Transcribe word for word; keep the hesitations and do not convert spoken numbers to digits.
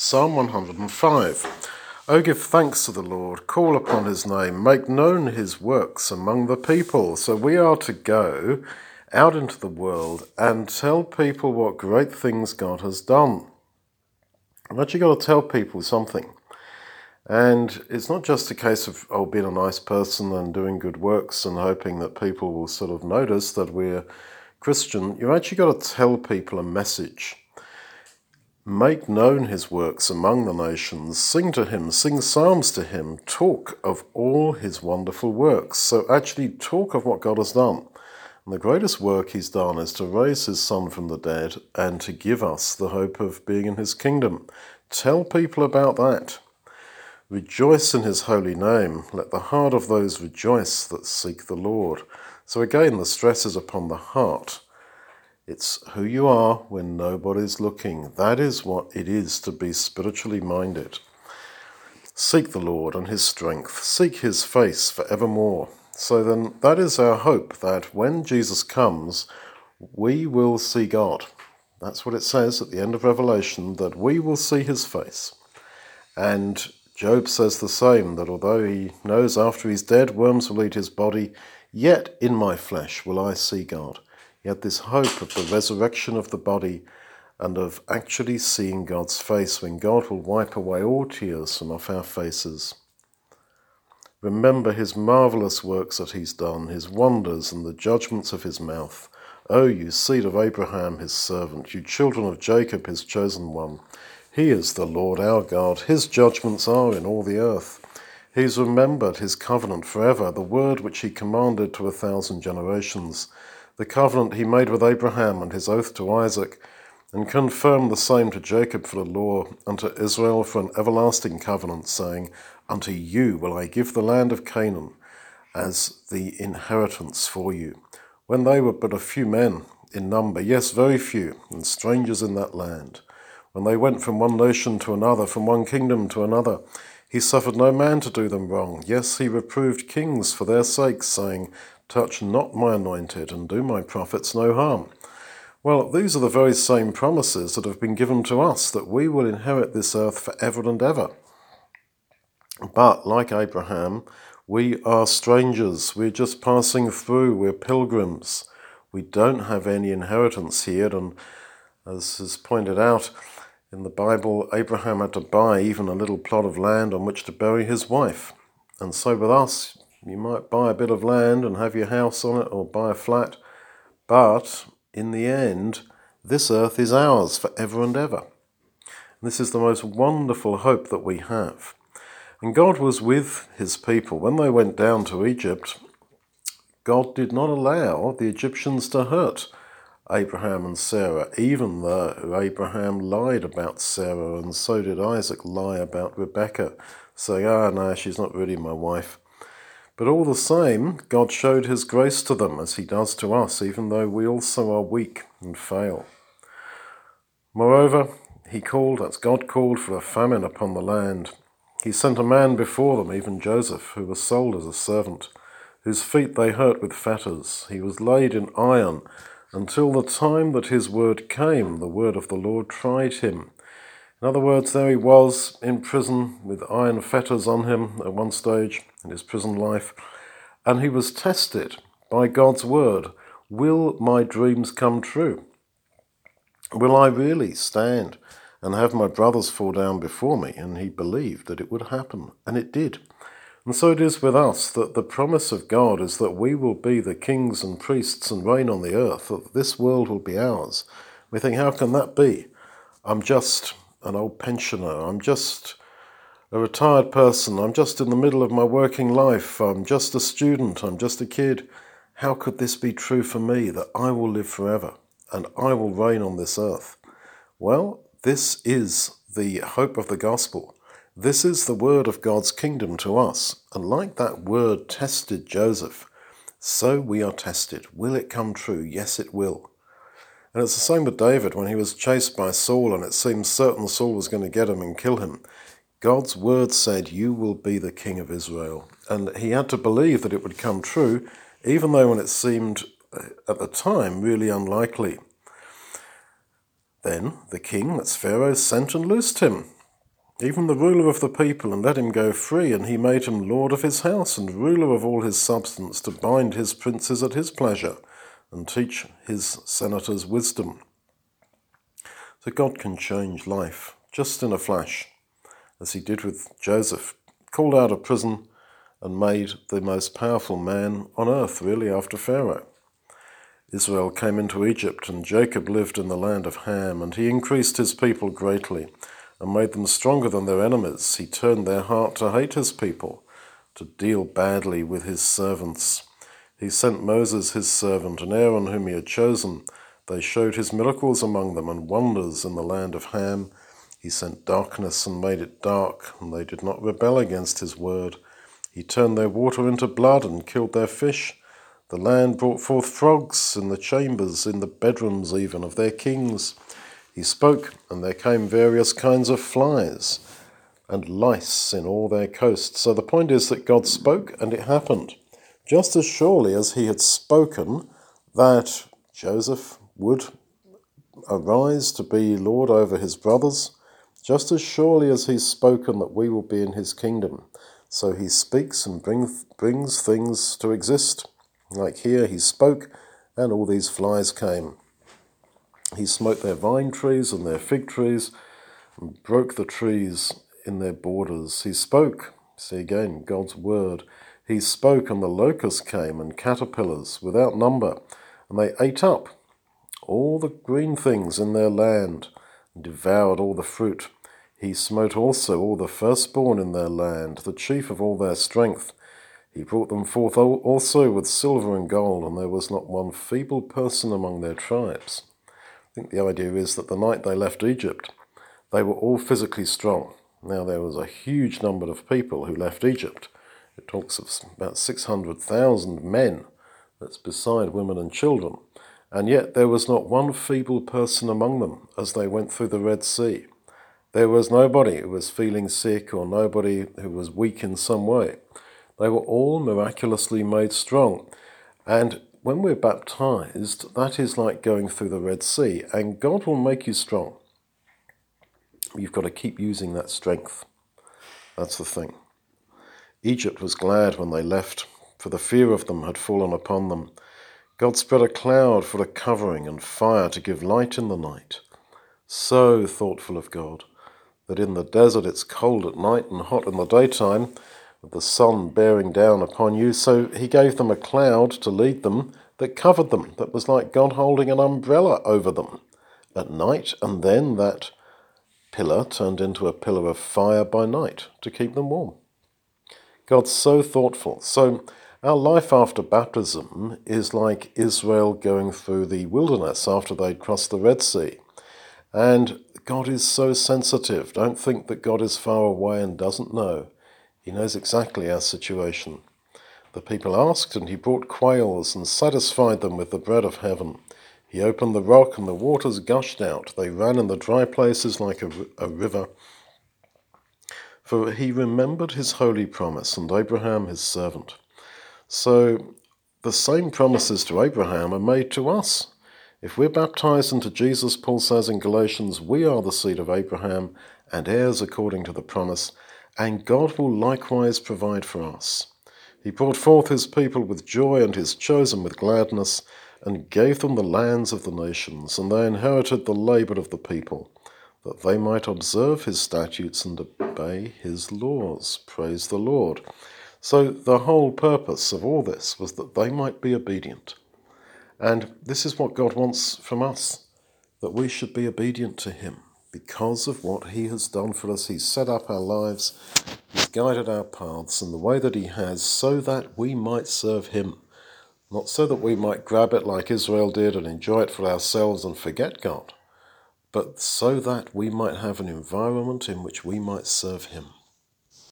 Psalm one hundred and five. O give thanks to the Lord, call upon his name, make known his works among the people. So we are to go out into the world and tell people what great things God has done. I've actually got to tell people something. And it's not just a case of, oh, being a nice person and doing good works and hoping that people will sort of notice that we're Christian. You've actually got to tell people a message. Make known his works among the nations, sing to him, sing psalms to him, talk of all his wonderful works. So actually talk of what God has done. And the greatest work he's done is to raise his Son from the dead and to give us the hope of being in his kingdom. Tell people about that. Rejoice in his holy name. Let the heart of those rejoice that seek the Lord. So again, the stress is upon the heart. It's who you are when nobody's looking. That is what it is to be spiritually minded. Seek the Lord and his strength. Seek his face forevermore. So then that is our hope, that when Jesus comes, we will see God. That's what it says at the end of Revelation, that we will see his face. And Job says the same, that although he knows after he's dead, worms will eat his body, yet in my flesh will I see God. Yet this hope of the resurrection of the body and of actually seeing God's face when God will wipe away all tears from off our faces. Remember his marvellous works that he's done, his wonders and the judgments of his mouth. O you seed of Abraham his servant, you children of Jacob his chosen one. He is the Lord our God, his judgments are in all the earth. He's remembered his covenant forever, the word which he commanded to a thousand generations. The covenant he made with Abraham and his oath to Isaac, and confirmed the same to Jacob for a law, unto Israel for an everlasting covenant, saying, Unto you will I give the land of Canaan as the inheritance for you. When they were but a few men in number, yes, very few, and strangers in that land, when they went from one nation to another, from one kingdom to another, he suffered no man to do them wrong. Yes, he reproved kings for their sakes, saying, Touch not my anointed, and do my prophets no harm. Well, these are the very same promises that have been given to us, that we will inherit this earth forever and ever. But, like Abraham, we are strangers. We're just passing through. We're pilgrims. We don't have any inheritance here, and as is pointed out in the Bible, Abraham had to buy even a little plot of land on which to bury his wife. And so with us, you might buy a bit of land and have your house on it, or buy a flat, but in the end, this earth is ours forever and ever. And this is the most wonderful hope that we have. And God was with his people. When they went down to Egypt, God did not allow the Egyptians to hurt Abraham and Sarah, even though Abraham lied about Sarah, and so did Isaac lie about Rebekah, saying, ah, no, she's not really my wife. But all the same, God showed his grace to them, as he does to us, even though we also are weak and fail. Moreover, he called, that's God called for a famine upon the land. He sent a man before them, even Joseph, who was sold as a servant, whose feet they hurt with fetters. He was laid in iron, until the time that his word came, the word of the Lord tried him. In other words, there he was in prison with iron fetters on him at one stage in his prison life, and he was tested by God's word. Will my dreams come true? Will I really stand and have my brothers fall down before me? And he believed that it would happen, and it did. And so it is with us, that the promise of God is that we will be the kings and priests and reign on the earth, that this world will be ours. We think, how can that be? I'm just an old pensioner, I'm just a retired person, I'm just in the middle of my working life, I'm just a student, I'm just a kid. How could this be true for me, that I will live forever and I will reign on this earth? Well, this is the hope of the gospel. This is the word of God's kingdom to us. And like that word tested Joseph, so we are tested. Will it come true? Yes, it will. And it's the same with David when he was chased by Saul and it seemed certain Saul was going to get him and kill him. God's word said, you will be the king of Israel. And he had to believe that it would come true, even though when it seemed at the time really unlikely. Then the king, that's Pharaoh, sent and loosed him. even the ruler of the people, and let him go free, and he made him lord of his house, and ruler of all his substance, to bind his princes at his pleasure, and teach his senators wisdom. So God can change life just in a flash, as he did with Joseph, called out of prison and made the most powerful man on earth, really, after Pharaoh. Israel came into Egypt, and Jacob lived in the land of Ham, and he increased his people greatly, and made them stronger than their enemies. He turned their heart to hate his people, to deal badly with his servants. He sent Moses his servant, and Aaron whom he had chosen. They showed his miracles among them, and wonders in the land of Ham. He sent darkness and made it dark, and they did not rebel against his word. He turned their water into blood and killed their fish. The land brought forth frogs in the chambers, in the bedrooms even, of their kings. He spoke, and there came various kinds of flies and lice in all their coasts. So the point is that God spoke, and it happened. Just as surely as he had spoken that Joseph would arise to be lord over his brothers, just as surely as he's spoken that we will be in his kingdom. So he speaks and bring, brings things to exist. Like here, he spoke, and all these flies came. He smote their vine trees and their fig trees, and broke the trees in their borders. He spoke, see again, God's word. He spoke, and the locusts came, and caterpillars without number, and they ate up all the green things in their land, and devoured all the fruit. He smote also all the firstborn in their land, the chief of all their strength. He brought them forth also with silver and gold, and there was not one feeble person among their tribes. I think the idea is that the night they left Egypt, they were all physically strong. Now there was a huge number of people who left Egypt. It talks of about six hundred thousand men, that's beside women and children, and yet there was not one feeble person among them as they went through the Red Sea. There was nobody who was feeling sick or nobody who was weak in some way. They were all miraculously made strong. And when we're baptized, that is like going through the Red Sea, and God will make you strong. You've got to keep using that strength. That's the thing. Egypt was glad when they left, for the fear of them had fallen upon them. God spread a cloud for a covering and fire to give light in the night. So thoughtful of God, that in the desert it's cold at night and hot in the daytime, with the sun bearing down upon you. So he gave them a cloud to lead them that covered them, that was like God holding an umbrella over them at night, and then that pillar turned into a pillar of fire by night to keep them warm. God's so thoughtful. So our life after baptism is like Israel going through the wilderness after they'd crossed the Red Sea. And God is so sensitive. Don't think that God is far away and doesn't know. He knows exactly our situation. The people asked, and he brought quails and satisfied them with the bread of heaven. He opened the rock, and the waters gushed out. They ran in the dry places like a, a river. For he remembered his holy promise, and Abraham his servant. So the same promises to Abraham are made to us. If we're baptized into Jesus, Paul says in Galatians, we are the seed of Abraham and heirs according to the promise, and God will likewise provide for us. He brought forth his people with joy and his chosen with gladness, and gave them the lands of the nations, and they inherited the labour of the people, that they might observe his statutes and obey his laws. Praise the Lord. So the whole purpose of all this was that they might be obedient. And this is what God wants from us, that we should be obedient to him because of what he has done for us. He's set up our lives, he's guided our paths in the way that he has, so that we might serve him, not so that we might grab it like Israel did and enjoy it for ourselves and forget God, but so that we might have an environment in which we might serve him.